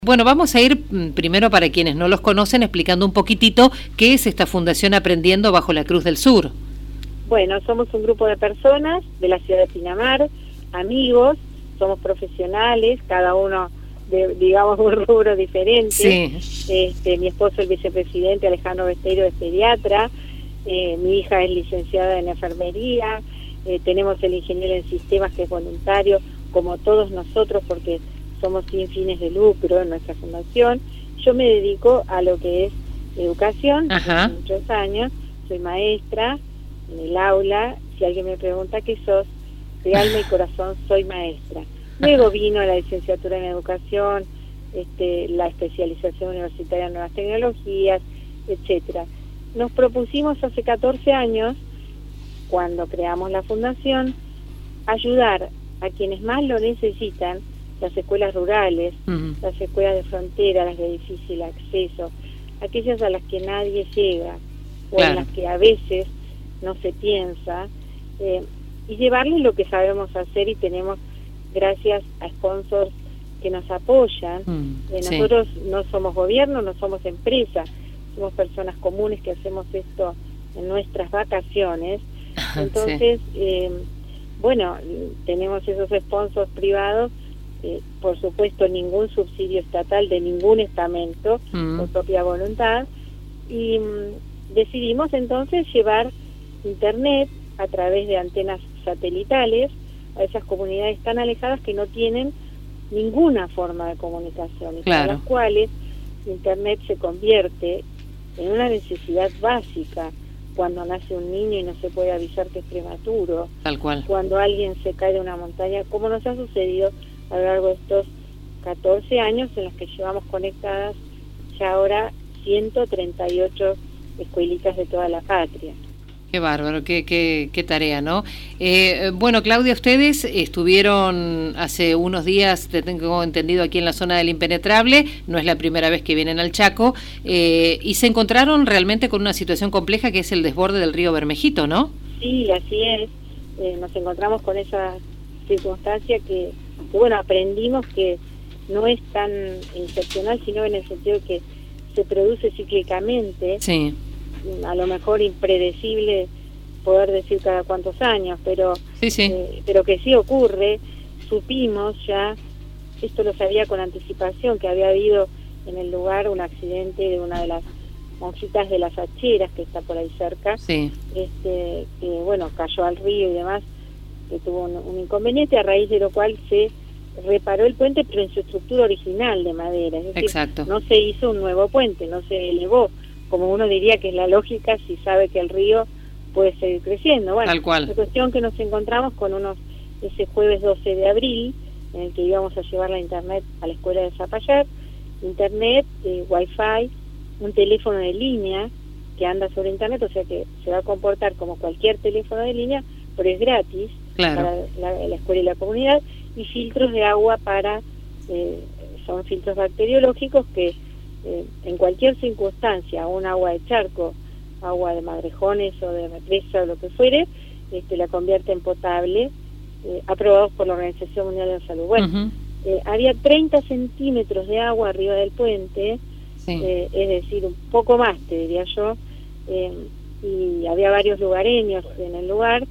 Bueno, vamos a ir primero, para quienes no los conocen, explicando un poquitito qué es esta Fundación Aprendiendo Bajo la Cruz del Sur. Bueno, somos un grupo de personas de la ciudad de Pinamar, amigos, somos profesionales, cada uno de, digamos, un rubro diferente. Sí. Mi esposo, el vicepresidente Alejandro Besteiro, es pediatra, mi hija es licenciada en enfermería, tenemos el ingeniero en sistemas, que es voluntario, como todos nosotros, porque somos sin fines de lucro en nuestra fundación. Yo me dedico a lo que es educación, desde hace muchos años, soy maestra en el aula. Si alguien me pregunta qué sos, de alma y corazón soy maestra. Luego vino la licenciatura en educación, la especialización universitaria en nuevas tecnologías, etcétera. Nos propusimos hace 14 años, cuando creamos la fundación, ayudar a quienes más lo necesitan, las escuelas rurales, las escuelas de frontera, las de difícil acceso, aquellas a las que nadie llega, o en las que a veces no se piensa, y llevarles lo que sabemos hacer, y tenemos, gracias a sponsors que nos apoyan. Nosotros no somos gobierno, no somos empresa, somos personas comunes que hacemos esto en nuestras vacaciones. Entonces, bueno, tenemos esos sponsors privados, por supuesto ningún subsidio estatal de ningún estamento, por propia voluntad, y decidimos entonces llevar internet a través de antenas satelitales a esas comunidades tan alejadas que no tienen ninguna forma de comunicación, y para las cuales internet se convierte en una necesidad básica cuando nace un niño y no se puede avisar que es prematuro, tal cual, cuando alguien se cae de una montaña, como nos ha sucedido a lo largo de estos 14 años en los que llevamos conectadas ya ahora 138 escuelitas de toda la patria. Qué bárbaro, qué tarea, ¿no? Bueno, Claudia, ustedes estuvieron hace unos días, te tengo entendido, aquí en la zona del Impenetrable, no es la primera vez que vienen al Chaco, y se encontraron realmente con una situación compleja, que es el desborde del río Bermejito, ¿no? Sí, así es. Nos encontramos con esa circunstancia que bueno, aprendimos que no es tan excepcional, sino en el sentido de que se produce cíclicamente. Sí. A lo mejor impredecible poder decir cada cuántos años, pero pero que sí ocurre. Supimos ya, esto lo sabía con anticipación, que había habido en el lugar un accidente de una de las monjitas de las Hacheras, que está por ahí cerca, que bueno, cayó al río y demás, que tuvo un inconveniente, a raíz de lo cual se reparó el puente, pero en su estructura original de madera, es decir, no se hizo un nuevo puente, no se elevó, como uno diría que es la lógica si sabe que el río puede seguir creciendo. Bueno, tal cual. La cuestión que nos encontramos con ese jueves 12 de abril, en el que íbamos a llevar la internet a la escuela de Zapallar, internet, wifi, un teléfono de línea que anda sobre internet, o sea que se va a comportar como cualquier teléfono de línea, pero es gratis para la escuela y la comunidad, y filtros de agua son filtros bacteriológicos que en cualquier circunstancia, un agua de charco, agua de Madrejones o de represa o lo que fuere, la convierte en potable, aprobados por la Organización Mundial de la Salud. Bueno, había 30 centímetros de agua arriba del puente, es decir, un poco más, te diría yo, y había varios lugareños en el lugar.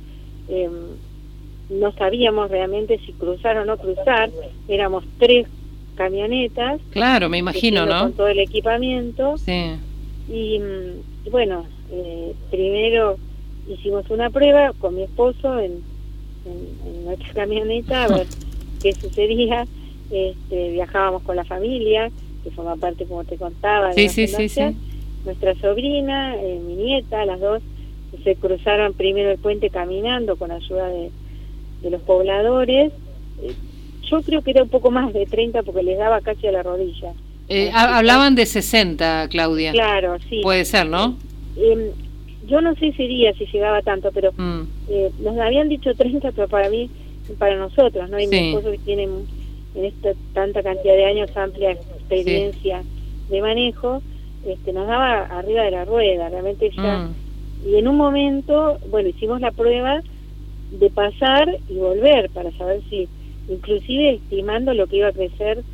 No sabíamos realmente si cruzar o no cruzar, éramos 3 camionetas. Claro, me imagino, ¿no? Con todo el equipamiento. Y bueno, primero hicimos una prueba con mi esposo en nuestra camioneta, a ver qué sucedía. Viajábamos con la familia, que forma parte, como te contaba, de la fundación. Nuestra sobrina, mi nieta, las dos se cruzaron primero el puente caminando con ayuda de los pobladores. Yo creo que era un poco más de 30 porque les daba casi a la rodilla. Hablaban de 60, Claudia. Claro, sí. Puede ser, ¿no? Yo no sé si llegaba tanto, pero nos habían dicho 30, pero para nosotros, ¿no? Y mi esposo, que tiene en esta tanta cantidad de años amplia experiencia de manejo, nos daba arriba de la rueda, realmente ya. Y en un momento, bueno, hicimos la prueba de pasar y volver para saber si, inclusive estimando lo que iba a crecer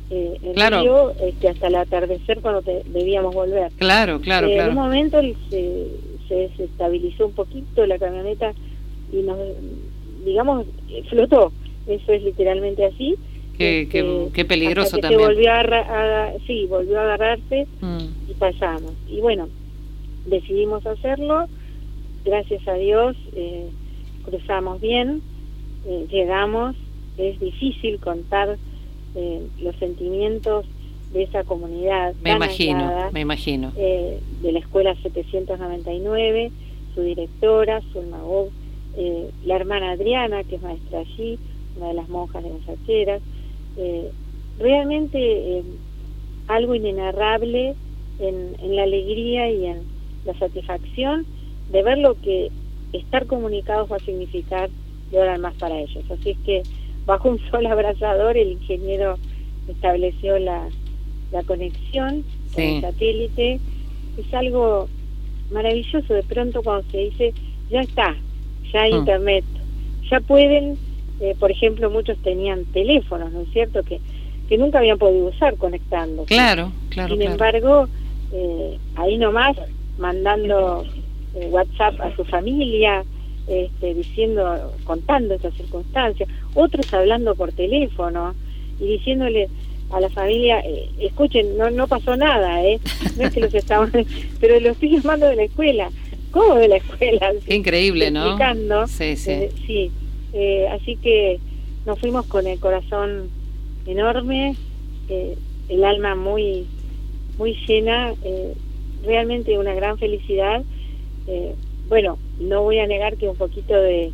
el claro. río hasta el atardecer cuando debíamos volver. Claro. En un momento se desestabilizó un poquito la camioneta y digamos, flotó. Eso es literalmente así. Qué peligroso hasta que también. volvió a agarrarse y pasamos. Y bueno, decidimos hacerlo. Gracias a Dios cruzamos bien, llegamos. Es difícil contar los sentimientos de esa comunidad. Me imagino. De la escuela 799, su directora, Zulma Bob, la hermana Adriana, que es maestra allí, una de las monjas de las Archeras. Realmente algo inenarrable en la alegría y en la satisfacción de ver lo que estar comunicados va a significar de ahora en más para ellos. Así es que bajo un sol abrasador el ingeniero estableció la conexión con el satélite. Es algo maravilloso de pronto cuando se dice ya está, ya hay internet, ya pueden, por ejemplo, muchos tenían teléfonos, ¿no es cierto?, que nunca habían podido usar conectándose. Claro. Sin embargo, ahí nomás mandando WhatsApp a su familia, contando estas circunstancias, otros hablando por teléfono y diciéndole a la familia, escuchen, no pasó nada, no es que los estaban, pero los estoy llamando de la escuela. ¿Cómo de la escuela? Qué increíble, ¿no? Explicando. Sí. Así que nos fuimos con el corazón enorme, el alma muy muy llena, realmente una gran felicidad. Bueno, no voy a negar que un poquito de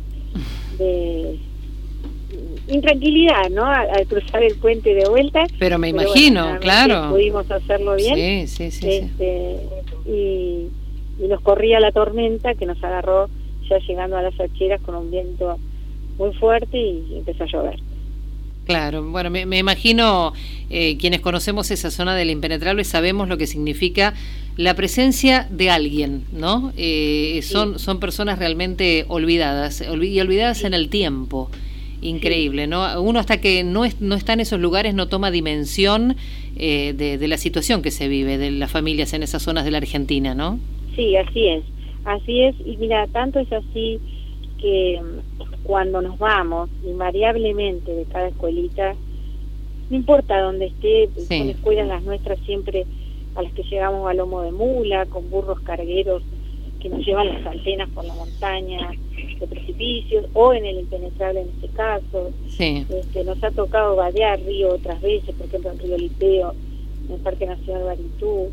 intranquilidad, ¿no? Al cruzar el puente de vuelta. Pero me imagino, bueno, claro. Pudimos hacerlo bien. Sí. Y nos corría la tormenta que nos agarró ya llegando a las Archeras con un viento muy fuerte y empezó a llover. Claro, bueno, me imagino, quienes conocemos esa zona del Impenetrable sabemos lo que significa la presencia de alguien, ¿no? Son personas realmente olvidadas, y olvidadas en el tiempo. Increíble, ¿no? Uno hasta que no está en esos lugares no toma dimensión de la situación que se vive, de las familias en esas zonas de la Argentina, ¿no? Sí, así es, y mira, tanto es así que cuando nos vamos, invariablemente de cada escuelita, no importa dónde esté, son escuelas las nuestras siempre a las que llegamos a lomo de mula, con burros cargueros que nos llevan las antenas por la montaña, de precipicios, o en el Impenetrable en este caso. Nos ha tocado vadear río otras veces, por ejemplo en Río Lipeo, en el Parque Nacional Baritú,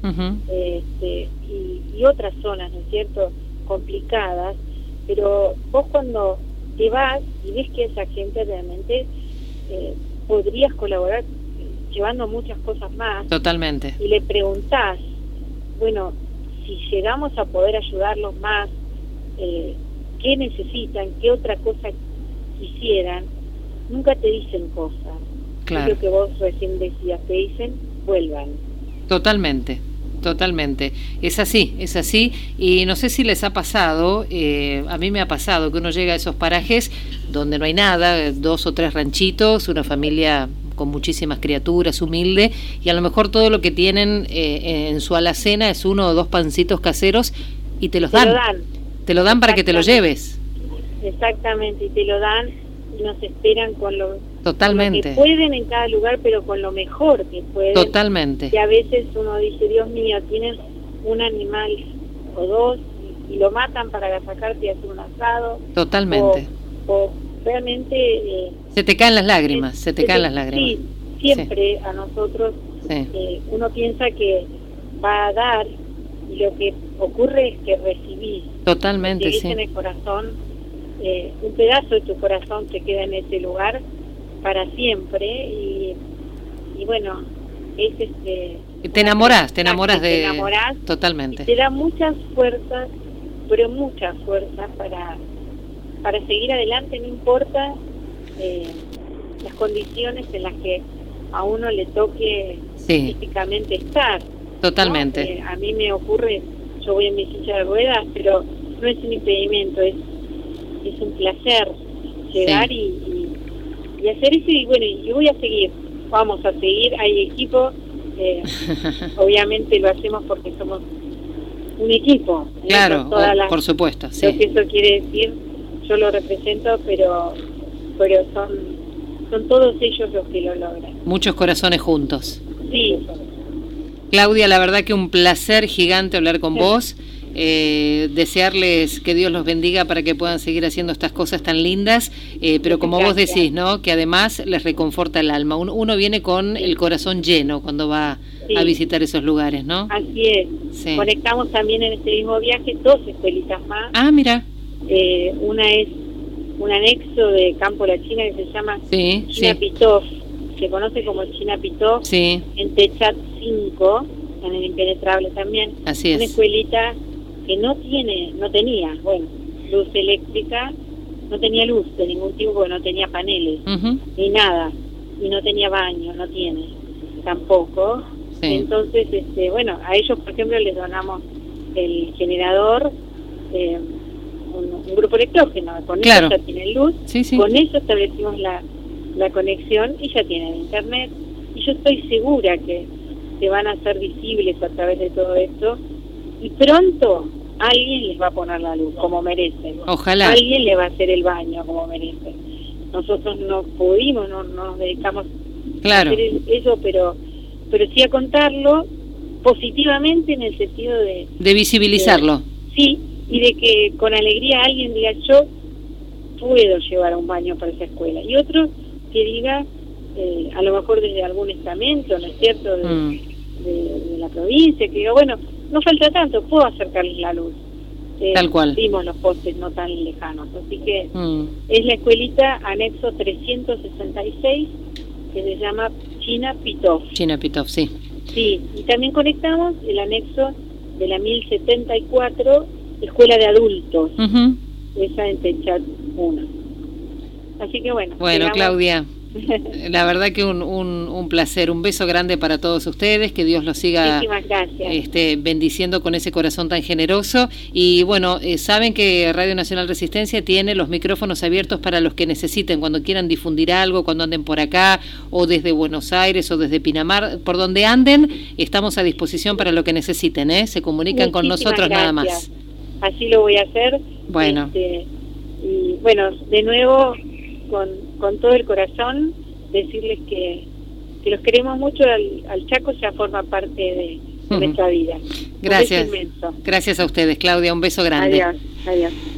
y otras zonas, ¿no es cierto?, complicadas, pero vos cuando te vas y ves que esa gente realmente podrías colaborar llevando muchas cosas más. Totalmente. Y le preguntás, bueno, si llegamos a poder ayudarlos más, ¿qué necesitan? ¿Qué otra cosa quisieran? Nunca te dicen cosas. Claro. Es lo que vos recién decías, te dicen, vuelvan. Totalmente. Es así, y no sé si les ha pasado, a mí me ha pasado que uno llega a esos parajes donde no hay nada, 2 o 3 ranchitos, una familia con muchísimas criaturas, humilde, y a lo mejor todo lo que tienen en su alacena es 1 o 2 pancitos caseros y te los dan. Te lo dan para que te lo lleves. Exactamente, y te lo dan y nos esperan con lo que pueden en cada lugar, pero con lo mejor que pueden. Totalmente. Y a veces uno dice, Dios mío, tienen un animal o 2 y lo matan para sacarte y hacer un asado. Totalmente. O realmente... se te caen las lágrimas, Sí, siempre a nosotros uno piensa que va a dar y lo que ocurre es que recibís. Totalmente, en el corazón, un pedazo de tu corazón se queda en ese lugar para siempre y bueno, es te enamorás totalmente. Y te da muchas fuerzas, pero muchas fuerzas para seguir adelante, no importa las condiciones en las que a uno le toque físicamente estar. Totalmente. ¿No? A mí me ocurre, yo voy en mi silla de ruedas, pero no es un impedimento, es un placer llegar y hacer eso, y bueno, y voy a seguir. vamos a seguir, hay equipo, obviamente lo hacemos porque somos un equipo. Claro, por supuesto, sí. Lo que eso quiere decir, yo lo represento, pero son todos ellos los que lo logran. Muchos corazones juntos. Sí. Claudia, la verdad que un placer gigante hablar con vos. Desearles que Dios los bendiga para que puedan seguir haciendo estas cosas tan lindas, pero como vos decís, ¿no? Que además les reconforta el alma. Uno viene con el corazón lleno cuando va a visitar esos lugares, ¿no? Así es. Sí. Conectamos también en este mismo viaje 2 escuelitas más. Ah, mira. Una es un anexo de Campo La China que se llama China Pitov, se conoce como China Pitov, en Techat 5, en el Impenetrable también. Así es. Una escuelita que no tenía, luz eléctrica, no tenía luz de ningún tipo porque no tenía paneles, ni nada, y no tenía baño, no tiene, tampoco. Sí. Entonces, a ellos, por ejemplo, les donamos el generador, un grupo electrógeno, con eso ya tienen luz, con eso establecimos la conexión y ya tienen internet, y yo estoy segura que se van a hacer visibles a través de todo esto, y pronto alguien les va a poner la luz como merecen. Ojalá. Alguien le va a hacer el baño como merecen. Nosotros no pudimos, no nos dedicamos a hacer eso, pero sí a contarlo positivamente en el sentido de visibilizarlo. Sí, y de que con alegría alguien diga, yo puedo llevar un baño para esa escuela. Y otro que diga, a lo mejor desde algún estamento, ¿no es cierto?, de la provincia, que diga, bueno, no falta tanto, puedo acercarles la luz. Tal cual. Vimos los postes no tan lejanos, así que es la escuelita anexo 366, que se llama China Pitov. China Pitov, sí. Sí, y también conectamos el anexo de la 1074, Escuela de Adultos, esa en Techat 1. Así que bueno. Bueno, Claudia, la verdad que un placer, un beso grande para todos ustedes, que Dios los siga bendiciendo con ese corazón tan generoso. Y bueno, saben que Radio Nacional Resistencia tiene los micrófonos abiertos para los que necesiten, cuando quieran difundir algo, cuando anden por acá, o desde Buenos Aires, o desde Pinamar, por donde anden, estamos a disposición para lo que necesiten, se comunican con nosotros nada más. Así lo voy a hacer. Bueno. Y bueno, de nuevo, con todo el corazón, decirles que los queremos mucho, al Chaco ya forma parte de nuestra vida. Gracias. Gracias a ustedes, Claudia, un beso grande. Adiós.